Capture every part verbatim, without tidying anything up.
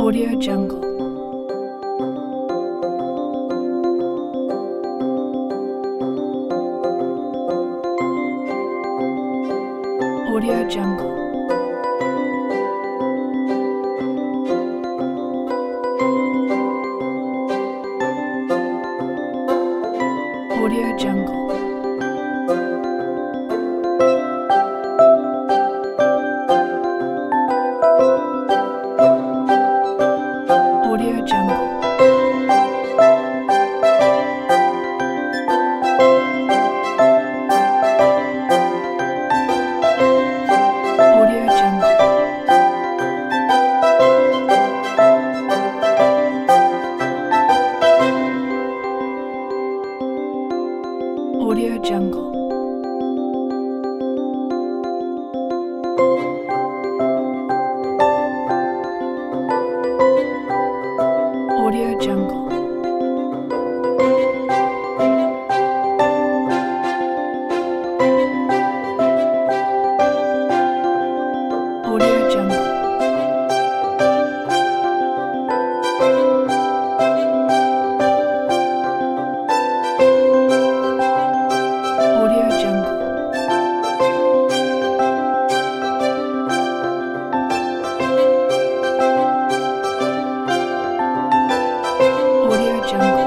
Audio Jungle. Audio Jungle. Audio Jungle. Audio Jungle. Audio Jungle. Audio Jungle. Audio Jungle. Audio Jungle. Audio Jungle. Audio Jungle.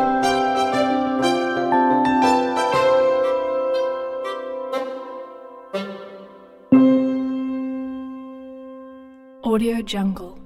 Audio Jungle.